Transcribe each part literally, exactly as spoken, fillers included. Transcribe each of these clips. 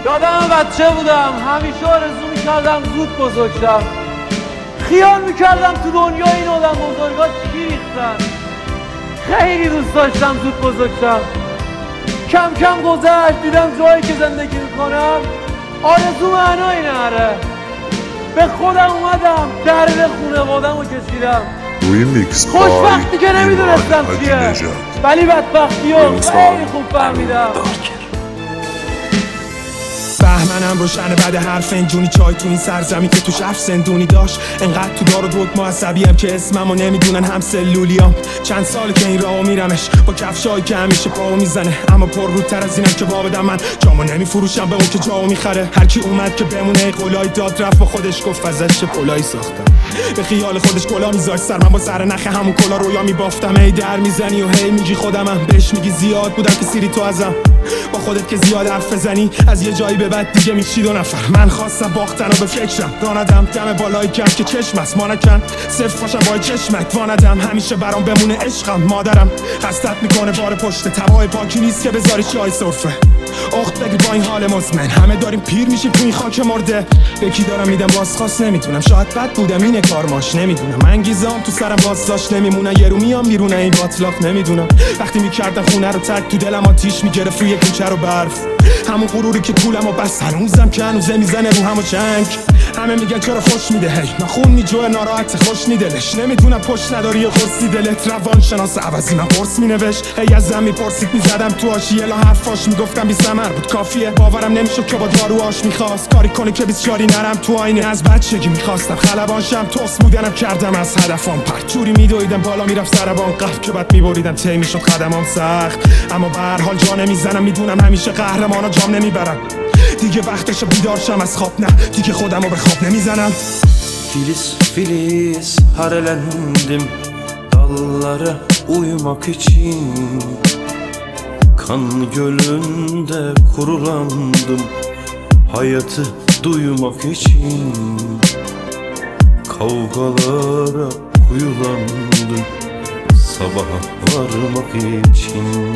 یادم بچه بودم همیشه آرزو میکردم زود بزرگ شم. خیال میکردم تو دنیا این آدم بزرگا چی ریختن. خیلی دوست داشتم زود بزرگ شم. کم کم گذشت دیدم جایی که زندگی میکنم آرزو معنایی نره. به خودم اومدم درد خونوادم رو کشیدم. خوشبختی که نمیدونستم چیه ولی بدبختی رو خیلی خوب فهمیدم. بهمنم روشن بعد هر فنجونی چای تو این سرزمین که توش حرف زندونی داشت. انقدر تو دار و دوک معصبیم که اسممو نمیدونن هم سلولیام. چند سال که این راهو میرمش با کفشایی که همیشه پاو میزنه، اما پر رودتر از اینم که بابدم من جامو نمیفروشم به اون که جاو میخره. هر کی اومد که بمونه قولای داد رفت با خودش گفت ازش چه پلایی ساختم. به خیال خودش کلا میذاشت سر من با سر نخ همون کلا رویا میبافتم. هی در میزنی و هی میگی خودمم، بهش میگی زیاد بودم که سیری تو ازم. با خودت که زیاد حرف بزنی از یه جایی به بعد دیگه میشی دو نفر. من خواستم باختن و به فکرم راندم دم بالای کف که چشم است ما نکن صرف باشم با چشمت واندم. همیشه برام بمونه عشقم مادرم قصدت میکنه بار پشت تبای پاکی نیست که بذاری چای سرفه. اخت بگیر با این حال مزمن همه داریم پیر میشیم تو این خاک مرده. به کی دارم میدم بازخواست نمیتونم، شاید بد بودم اینه کارماش نمیدونم. انگیزام تو سرم بازداشت نمیمونن، یه رو میام بیرونه این باطلاق نمیدونم. وقتی میکردم خونه رو تک تو دلم آتیش میگرفت روی کوچه رو برف. همون غروری که طولمو بس هنوزم که هنوزه میزنه رو همو چنگ. همه میگن چرا خوش میده هی نخون میجوه ناراحت خوش نیدلش. نمیدونم پشت نداری و خورسی دلت روان شناس عوضی من پرس مینوشت. هی از زن میپرسید میزدم تو آشیه لا حرفاش میگفتم بی ثمر بود کافیه. باورم نمیشد که با داروهاش میخواست کاری کنه که بیسیاری نرم تو آینه. از بچگی میخواستم خلبان شم توس بودنم کردم از هدفم پرت. جوری میدویدم بالا میرفت سربان قف که بعد میبریدم تی میشد قدمام سخت. اما به هر حال جا نمیزنم میدونم همیشه قهرمانا جام نمیبرم. دیگه وقتش بیدار شم از خواب، نه دیگه خودمو به خواب nemizanem. Filiz filiz harelendim dallara uyumak için. Kan gölünde kurulandım hayatı duymak için. Kavgalara kuyulandım sabaha varmak için.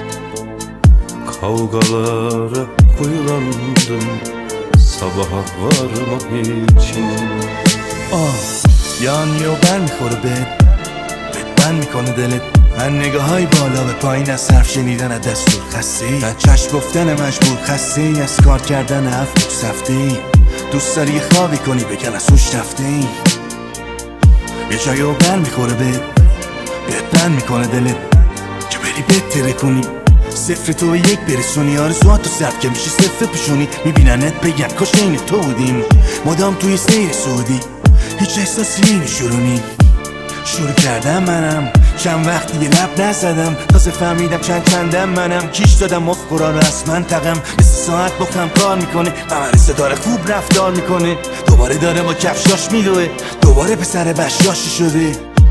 Kavgalara kuyulandım sabaha varmak için. آه یعنی و بر میخوره بهت بد میکنه دلت. من نگاه های بالا به پایین از حرف شنیدن از دستور خستی. از چشم گفتن مجبور خستی. از کار کردن هفت سفتی. دوست داری خوابی کنی بگن از سوش رفتی. یه جایی و بر میخوره بهت بد بر میکنه دلت که بری بهتره کنی. صفر تو به یک برسونی آرزوات تو سرد که میشی صفر پیشونی. میبیننت بگن کاش این تو بودیم مدام توی سیر سعودی. هیچ احساسی نمیشورونی. شروع کردم منم چند وقتی یه لب نزدم تازه فهمیدم چند چندم منم. کیش دادم مفقورا رو از منطقم به سه ساعت بخم کار میکنه. ممرسه داره خوب رفتار میکنه. دوباره داره با کفشاش میدوه. دوباره پسر بشاشی شده.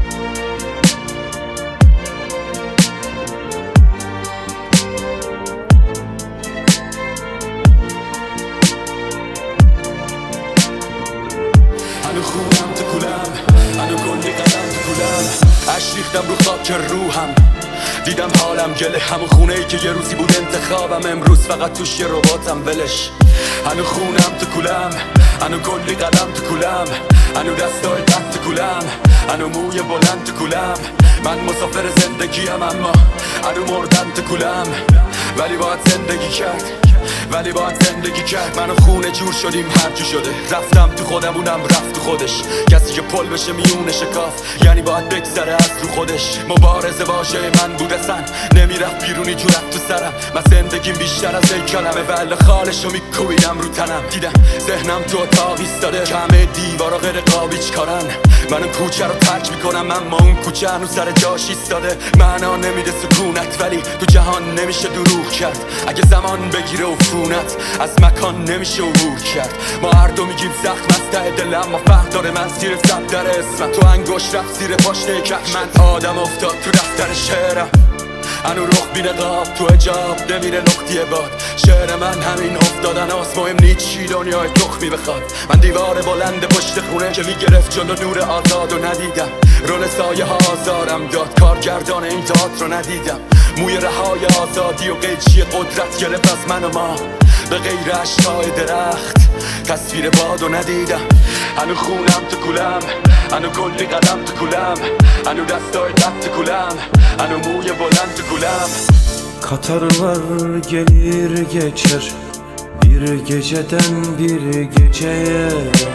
هنو خونم تو کولم هنو گلی قدم تو کولم. عشق ریختم رو خاک روحم دیدم حالم گله. همون خونه ای که یه روزی بود انتخابم امروز فقط توش یه رباتم ولش. هنو خونم تو کولم هنو گلی قدم تو کولم. هنو دستای قد تو کولم هنو موی بلند تو کولم. من مسافر زندگیم اما هنو مردن تو کولم. ولی باید زندگی کرد ولی باید زندگی کرد. من و خونه جور شدیم هرجو شده. رفتم تو خودم اونم رفت تو خودش. کسی که پل بشه میونه شکاف یعنی باید بگذره از رو خودش. مبارزه واژه من بود اصلا نمیرفت بیرونی جورت تو سرم. من زندگیم بیشتر از یک کلمه ولی خالشو میکوبیدم رو تنم. دیدم ذهنم تو اتاق ایستاده کمه دیوارا غیر قابیچ کارن. من اون کوچه رو ترک میکنم اما اون کوچه هنوز سر جاش ایستاده. معنا نمیده سکونت ولی تو جهان نمیشه دروغ کرد. اگه زمان بگیره عفونت از مکان نمیشه عبور کرد. ما هر دو میگیم زخم از ته دلم اما فرق داره. من زیر دفتر اسمم تو انگشت رفت زیر پاشنه کف. من آدم افتاد تو دفتر شعرم هنو رخ بینه قاب تو حجاب نمیره نقطی باد. شعر من همین افتادن هاست مهم نیست چی دنیای تخمی بخواد. من دیوار بلند پشت خونه که میگرفت جلو نور آزاد و ندیدم. رول سایه ها آزارم داد کارگردان این تئاتر رو ندیدم. موی رهای آزادی و قیچی قدرت گرفت از من و ما. به غیر اشکای درخت تصویر بادو ندیدم. هنو خونم تو کولم، هنو کلی قدم تو کولم، هنو دستای قد تو کولم، هنو موی بلند تو کولم. Katarlar gelir geçer bir geceden bir geceye.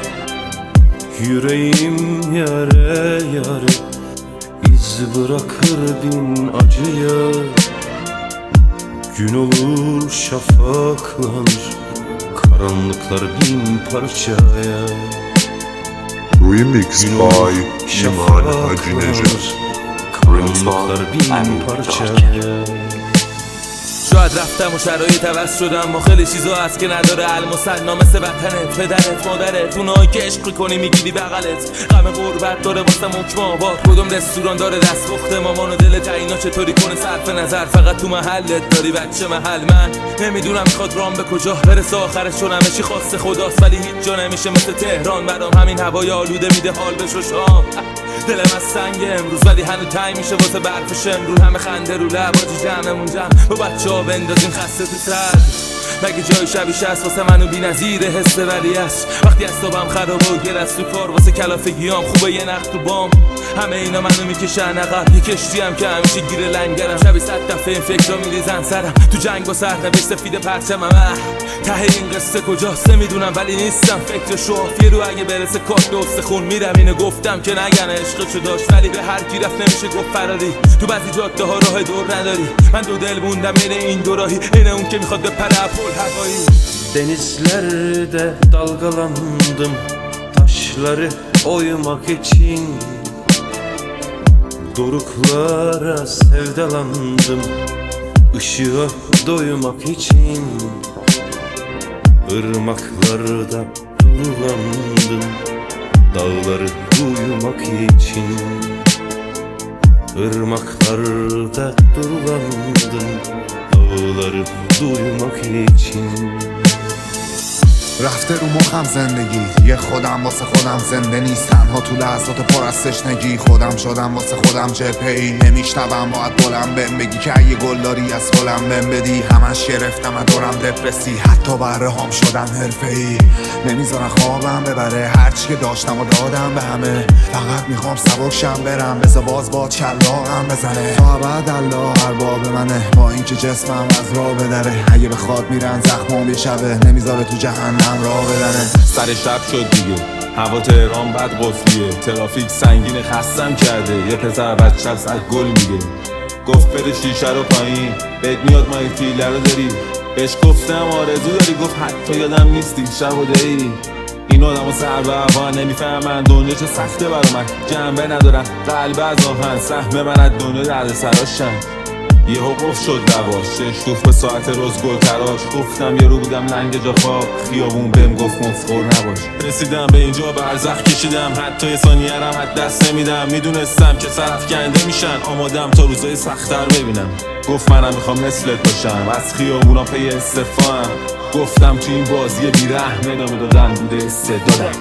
Yüreğim yare yare iz bırakır bin acıya. Gün olur şafaklanır karanlıklar bin parçaya. Remix Gün by olur İman Hacı Necef. karanlıklar bin parçaya. شاید رفتم و شرایط عوض شدم، ما خیلی چیزا هست که نداره المثنا، مثل وطنت، پدرت، مادرت، اونایی که عشق کنی میگیری بغلت. غم غربت داره واسم حکم آباد، کدوم رستوران داره دستپخت مامان و دلت اینا چطوری کنه صرف نظر. فقط تو محلت داری بچه محل. من نمیدونم میخواد رام به کجا برسه آخرش، چون همه چی خواست خداست ولی هیچ جا نمیشه مثل تهران. برام همین هوای آلوده میده حال بشو شام. دلم از سنگ امروز ولی هنو تنگ میشه واسه برف شمرون. همه خنده رو لب آجی جمعمون جمع با بچه ها بندازیم خسته تو سر. مگه جای شبیش هست واسه منو بی نظیره حسه ولی هست وقتی اصابم خرابه و گل از تو کار واسه کلافگیام خوبه یه نخت تو بام. همه اینا منو میکشن عقب، یه کشتی هم که همیشه گیر لنگرم. شبی صد دفعه این فکر را میریزن سرم، تو جنگ با سرنوشت سفید پرچمم. ته این قصه کجاست نمیدونم ولی نیستم فکر شوافیه رو اگه برسه کات دوست خون میرم. اینو گفتم که نگن عشقشو داشت ولی به هر کی رفت نمیشه گفت فراری. تو بعضی جاده ها راه دور نداری، من دو دل موندم بین این دو راهی. اینه اون که میخواد به پره پل هوایی. Denizlerde dalgalandım taşları oymak için. Doruklara sevdalandım ışığa doymak için. Irmaklarda durulandım dağları duymak için. Irmaklarda durulandım dağları duymak için. رفته رو مخم زندگی، یه خودم واسه خودم زنده نیست. تنها تو لحظات پر از تشنگی خودم شدم واسه خودم جبهه‌ای. نمیشنوم باید بلند بهم بگی که اگه گلداری از گلم بهم بدی. همش گرفتم از دورم دپرسی، حتی بره هم شدم حرفه‌ای. نمیذارن خوابم ببره، هرچی که داشتم و دادم به همه. فقط میخوام سبکشم برم، بذار باز با چلاقم بزنه. تا ابد الله ارباب منه، با اینکه جسمم از راه بدره. اگه بخواد میرن زخمام یه شبه، نمیذاره تو جهنم راه بدنه. سر شب شد دیگه، هوا تهران بد قفلیه. ترافیک سنگین خستم کرده، یه پسر بچه از گل میگه. گفت بده شیشه رو پایین، بهت میاد ما این فیله رو داری. بهش گفتم آرزو داری، گفت حتی یادم نیستی شب و دایی. این آدم و سر به هوا نمیفهمن دنیا چه سخته برا من. جنبه ندارن قلب از آهن، سهم من از دنیا درد سراشن. یه حقوق شد دواش، شوف به ساعت روز گل تراش. گفتم یه رو بودم لنگ جا خواب، خیابون بهم گفت مفخور نباش. رسیدم به اینجا برزخ کشیدم، حتی یه ثانیه رم از دست نمیدم. میدونستم که سرافکنده میشن، آمادم تا روزای سخت‌تر ببینم. گفت منم میخوام مثلت باشم، از خیابونا پی استفام. گفتم تو این بازی بیرحم ادامه دادن بوده استعدادم.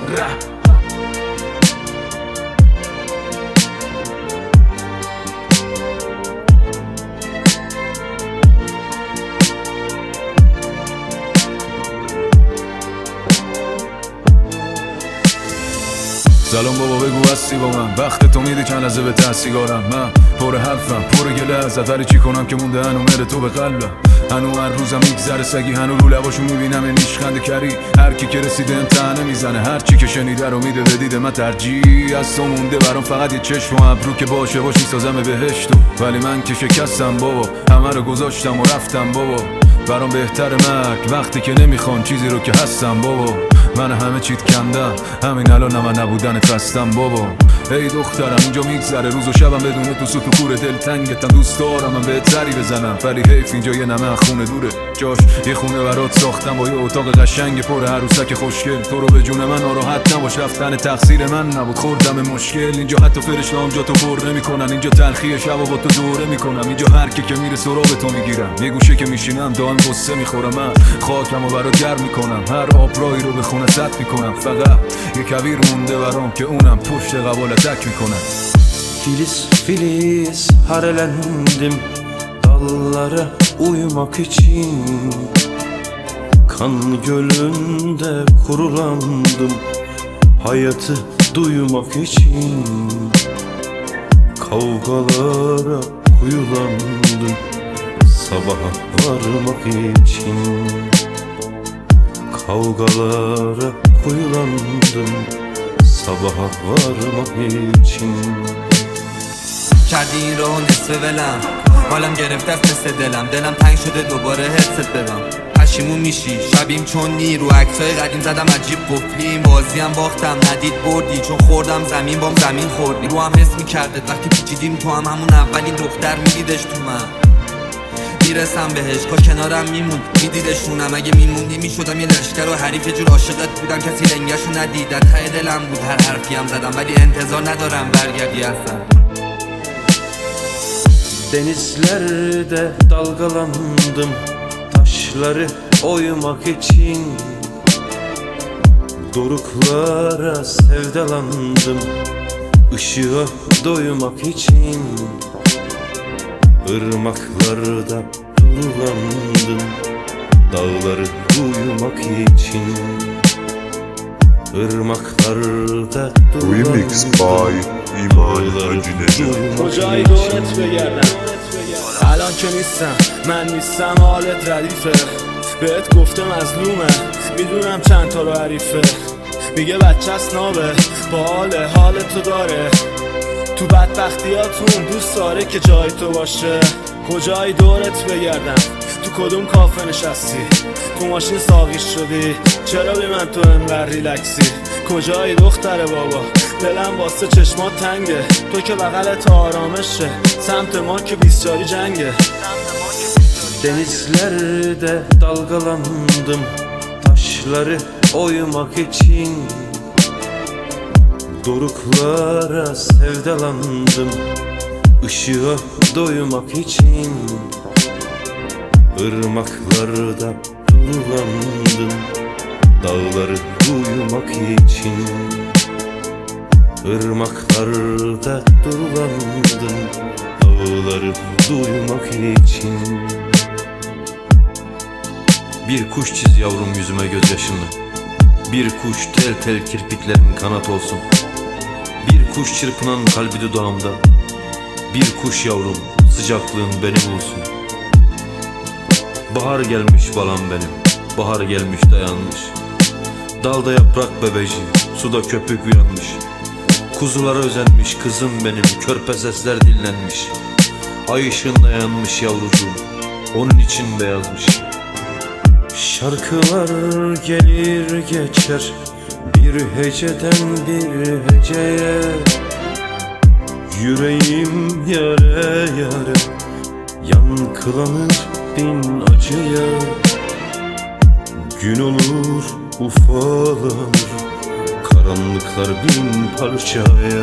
سلام بابا بگو هستی با من، وقت تو میده کن لحظه به تحصیگارم. من پر حرفم پر گله ازت، ولی چی کنم که مونده هنو مره تو به قلبم. هنو هر روزم میگذره سگی، هنو رو لباشو میبینم یه نیشخنده کری. هر کی که رسیده امتحانه میزنه، هر چی که شنیده رو میده به دیده. من ترجیح از تو مونده برام فقط یه چشم و ابرو که باشه باش میسازم بهشتو. ولی من که شکستم بابا، همه رو گذاشتم و رفتم بابا. برام بهتر مرگ وقتی که نمیخوان چیزی رو که هستم بابا. من همه چیت کندم، همین الان من نبودن خستم بابا. ای دخترم اینجا میگذره روز و شبم بدون تو سوت و کور. دل تنگتم دوست دارم من بهت سری بزنم، ولی حیف اینجا یه نمه خونه دوره. جاش یه خونه برات ساختم با یه اتاق قشنگ پر عروسک خوشگل. تو رو به جون من ناراحت نباش، رفتن تقصیر من نبود، خوردم مشکل. اینجا حتی فرشته‌ام جا تو پر نمیکنن، اینجا تلخی شب و با تو دوره میکنم. اینجا هر کی که میره سراغ تو میگیرم، یه گوشه که میشینم دائم قصه میخورم. من خاکم و برات گرم میکنم، هر آبراهی رو به خونه سد میکنم. فقط یه کویر مونده برام که اونم پشت قبال تک میکنم. Filiz filiz harelendim dallara uyumak için. Kan gölünde kurulandım hayatı duymak için. Kavgalara kuyulandım sabaha varmak için. Kavgalara kuyulandım sabaha varmak için. کردی این راهو نصف ولم حالم گرفته است مثل دلم دلم تنگ شده دوباره حست بدم پشیمون میشی شبیم چون نیرو عکسای قدیم زدم عجیب قفلیم بازیم باختم ندید بردی چون خوردم زمین بام زمین خوردی رو هم حس میکردت وقتی پیچیدیم تو هم همون اولین دختر میدیدش تو من میرسم بهش کا کنارم میموند میدیدشونم اگه میموندی میشدم یه لشکر و حریف یه جور عاشقت بودم کسی لنگشو ندید در ته دلم بود هر حرفی هم زدم ولی انتظار ندارم برگردی اصلا Denizlerde dalgalandım taşları oymak için. Doruklara sevdalandım ışığa doymak için. Irmaklarda durulandım dağları duymak için. Irmaklarda Remix by ایمان حاجی نژاد. کجایی دورت بگردم الان که نیستم من نیستم حالت ردیفه بهت گفته مظلومه میدونم چند تا رو حریفه میگه بچه است نابه با حال حال تو داره تو بدبختیاتون دوست داره که جای تو باشه کجایی دورت بگردم تو کدوم کافه نشستی تو ماشین ساقیش شدی چرا بی من تو انقدر ریلکسی کجایی دختر بابا دلم واسه چشمات تنگه تو که بغلت آرامشه سمت ما که بیستاری جنگه Denizlerde dalgalandım taşları oymak için. Doruklara sevdalandım ışığa doymak için. Irmaklarda durulandım dağları duymak için. Irmaklarda durulandım dağları duymak için. Bir kuş çiz yavrum yüzüme gözyaşını. Bir kuş tel tel kirpiklerin kanat olsun. Bir kuş çırpınan kalbi dudağımda. Bir kuş yavrum sıcaklığın beni bulsun. Bahar gelmiş balam benim, bahar gelmiş dayanmış. Dalda yaprak bebeci, suda köpük uyanmış. Kuzulara özenmiş kızım benim, körpe sesler dinlenmiş. Ay ışığında yanmış yavrucuğum, onun için beyazmış. Şarkılar gelir geçer bir heceden bir heceye. Yüreğim yare yare yankılanır bin acıya. Gün olur ufalanır karanlıklar bin parçaya.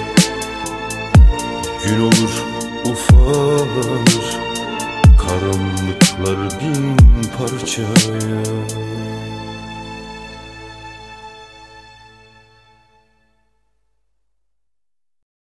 Gün olur ufalanır karanlıklar bin parçaya.